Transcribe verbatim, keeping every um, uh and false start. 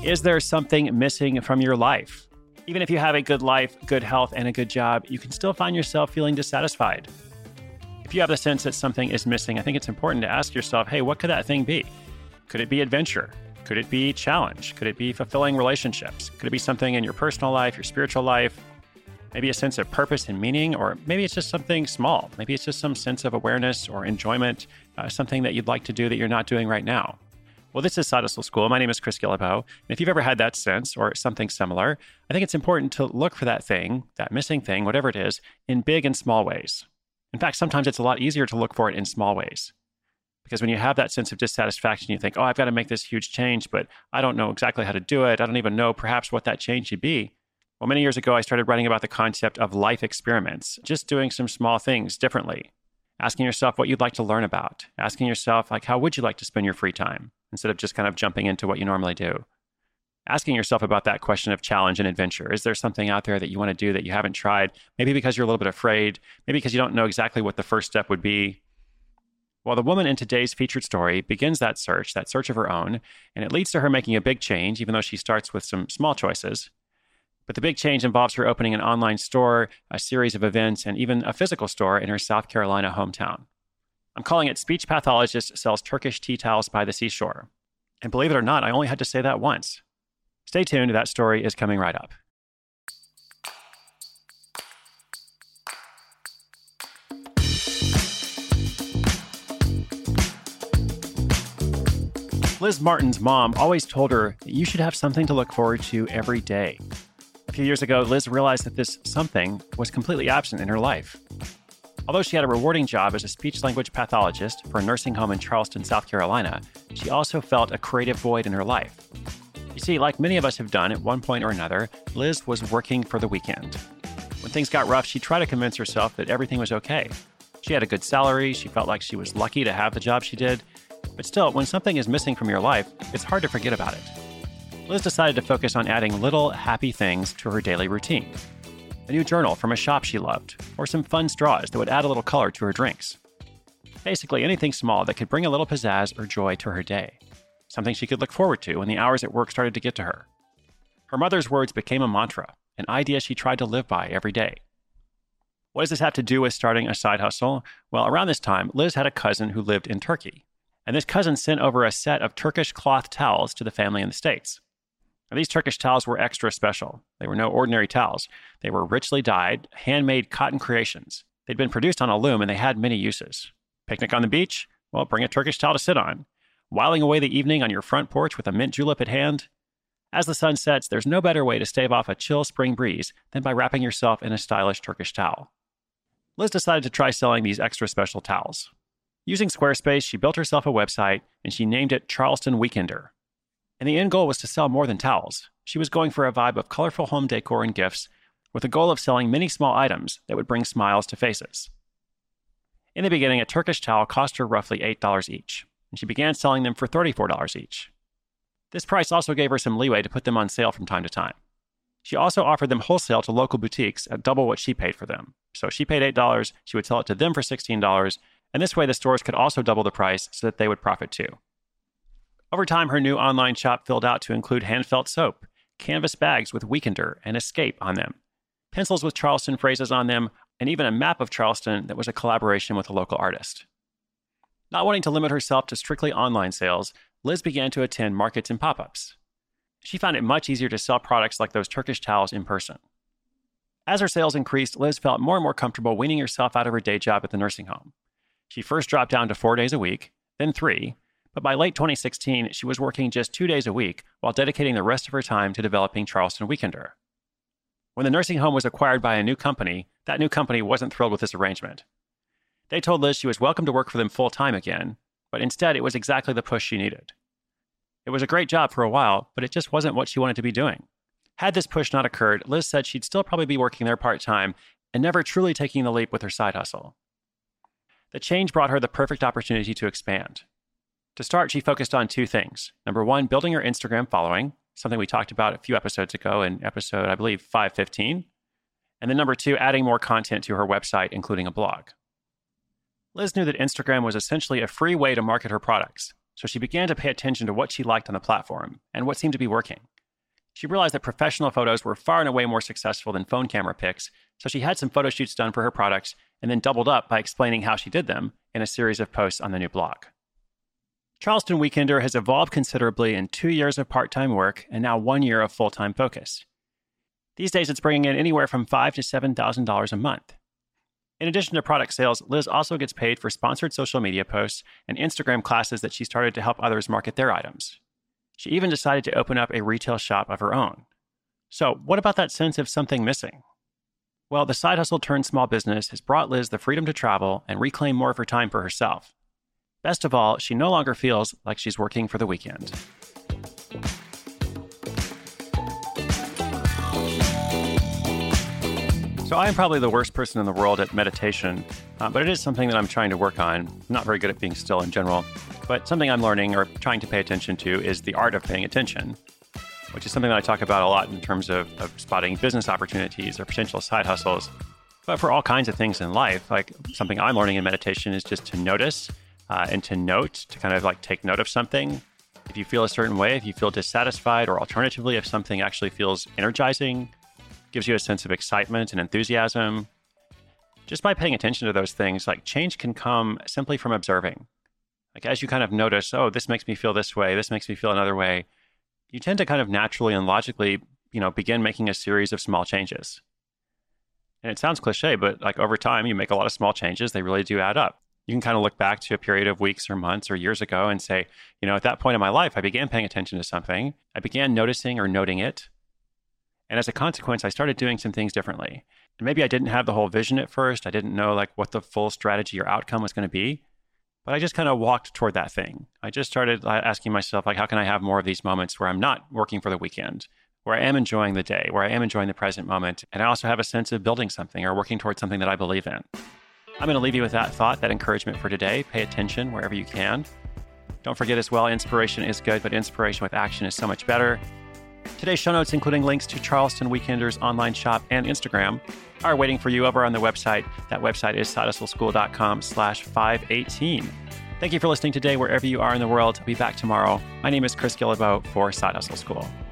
Is there something missing from your life? Even if you have a good life, good health, and a good job, you can still find yourself feeling dissatisfied. If you have the sense that something is missing, I think it's important to ask yourself, hey, what could that thing be? Could it be adventure? Could it be challenge? Could it be fulfilling relationships? Could it be something in your personal life, your spiritual life? Maybe a sense of purpose and meaning, or maybe it's just something small. Maybe it's just some sense of awareness or enjoyment, uh, something that you'd like to do that you're not doing right now. Well, this is Side Hustle School. My name is Chris Guillebeau. And if you've ever had that sense or something similar, I think it's important to look for that thing, that missing thing, whatever it is, in big and small ways. In fact, sometimes it's a lot easier to look for it in small ways. Because when you have that sense of dissatisfaction, you think, oh, I've got to make this huge change, but I don't know exactly how to do it. I don't even know perhaps what that change should be. Well, many years ago, I started writing about the concept of life experiments, just doing some small things differently. Asking yourself what you'd like to learn about. Asking yourself, like, how would you like to spend your free time? Instead of just kind of jumping into what you normally do. Asking yourself about that question of challenge and adventure. Is there something out there that you want to do that you haven't tried? Maybe because you're a little bit afraid. Maybe because you don't know exactly what the first step would be. Well, the woman in today's featured story begins that search, that search of her own, and it leads to her making a big change, even though she starts with some small choices. But the big change involves her opening an online store, a series of events, and even a physical store in her South Carolina hometown. I'm calling it Speech Pathologist Sells Turkish Tea Towels by the Seashore. And believe it or not, I only had to say that once. Stay tuned, that story is coming right up. Liz Martin's mom always told her that you should have something to look forward to every day. A few years ago, Liz realized that this something was completely absent in her life. Although she had a rewarding job as a speech-language pathologist for a nursing home in Charleston, South Carolina, she also felt a creative void in her life. You see, like many of us have done at one point or another, Liz was working for the weekend. When things got rough, she tried to convince herself that everything was okay. She had a good salary, she felt like she was lucky to have the job she did, but still, when something is missing from your life, it's hard to forget about it. Liz decided to focus on adding little, happy things to her daily routine. A new journal from a shop she loved, or some fun straws that would add a little color to her drinks. Basically, anything small that could bring a little pizzazz or joy to her day. Something she could look forward to when the hours at work started to get to her. Her mother's words became a mantra, an idea she tried to live by every day. What does this have to do with starting a side hustle? Well, around this time, Liz had a cousin who lived in Turkey. And this cousin sent over a set of Turkish cloth towels to the family in the States. Now, these Turkish towels were extra special. They were no ordinary towels. They were richly dyed, handmade cotton creations. They'd been produced on a loom and they had many uses. Picnic on the beach? Well, bring a Turkish towel to sit on. Whiling away the evening on your front porch with a mint julep at hand? As the sun sets, there's no better way to stave off a chill spring breeze than by wrapping yourself in a stylish Turkish towel. Liz decided to try selling these extra special towels. Using Squarespace, she built herself a website and she named it Charleston Weekender. And the end goal was to sell more than towels. She was going for a vibe of colorful home decor and gifts with the goal of selling many small items that would bring smiles to faces. In the beginning, a Turkish towel cost her roughly eight dollars each, and she began selling them for thirty-four dollars each. This price also gave her some leeway to put them on sale from time to time. She also offered them wholesale to local boutiques at double what she paid for them. So if she paid eight dollars, she would sell it to them for sixteen dollars, and this way the stores could also double the price so that they would profit too. Over time, her new online shop filled out to include hand-felt soap, canvas bags with Weekender and Escape on them, pencils with Charleston phrases on them, and even a map of Charleston that was a collaboration with a local artist. Not wanting to limit herself to strictly online sales, Liz began to attend markets and pop-ups. She found it much easier to sell products like those Turkish towels in person. As her sales increased, Liz felt more and more comfortable weaning herself out of her day job at the nursing home. She first dropped down to four days a week, then three, but by late twenty sixteen, she was working just two days a week while dedicating the rest of her time to developing Charleston Weekender. When the nursing home was acquired by a new company, that new company wasn't thrilled with this arrangement. They told Liz she was welcome to work for them full-time again, but instead it was exactly the push she needed. It was a great job for a while, but it just wasn't what she wanted to be doing. Had this push not occurred, Liz said she'd still probably be working there part-time and never truly taking the leap with her side hustle. The change brought her the perfect opportunity to expand. To start, she focused on two things. Number one, building her Instagram following, something we talked about a few episodes ago in episode, I believe, five fifteen. And then number two, adding more content to her website, including a blog. Liz knew that Instagram was essentially a free way to market her products, So she began to pay attention to what she liked on the platform and what seemed to be working. She realized that professional photos were far and away more successful than phone camera pics, so she had some photo shoots done for her products and then doubled up by explaining how she did them in a series of posts on the new blog. Charleston Weekender has evolved considerably in two years of part-time work and now one year of full-time focus. These days, it's bringing in anywhere from five thousand to seven thousand dollars a month. In addition to product sales, Liz also gets paid for sponsored social media posts and Instagram classes that she started to help others market their items. She even decided to open up a retail shop of her own. So, what about that sense of something missing? Well, the side hustle turned small business has brought Liz the freedom to travel and reclaim more of her time for herself. Best of all, she no longer feels like she's working for the weekend. So I am probably the worst person in the world at meditation, uh, but it is something that I'm trying to work on. I'm not very good at being still in general, but something I'm learning or trying to pay attention to is the art of paying attention, which is something that I talk about a lot in terms of, of spotting business opportunities or potential side hustles. But for all kinds of things in life, like something I'm learning in meditation is just to notice uh, and to note, to kind of like take note of something. If you feel a certain way, if you feel dissatisfied, or alternatively, if something actually feels energizing, gives you a sense of excitement and enthusiasm. Just by paying attention to those things, like change can come simply from observing. Like as you kind of notice, oh, this makes me feel this way, this makes me feel another way, you tend to kind of naturally and logically, you know, begin making a series of small changes. And it sounds cliche, but like over time, you make a lot of small changes. They really do add up. You can kind of look back to a period of weeks or months or years ago and say, you know, at that point in my life, I began paying attention to something. I began noticing or noting it. And as a consequence, I started doing some things differently. And maybe I didn't have the whole vision at first. I didn't know like what the full strategy or outcome was going to be. But I just kind of walked toward that thing. I just started asking myself, like, how can I have more of these moments where I'm not working for the weekend, where I am enjoying the day, where I am enjoying the present moment, and I also have a sense of building something or working towards something that I believe in. I'm going to leave you with that thought, that encouragement for today. Pay attention wherever you can. Don't forget as well, inspiration is good, but inspiration with action is so much better. Today's show notes, including links to Charleston Weekender's online shop and Instagram, are waiting for you over on the website. That website is sidehustleschool.com slash 518. Thank you for listening today, wherever you are in the world. I'll be back tomorrow. My name is Chris Guillebeau for Side Hustle School.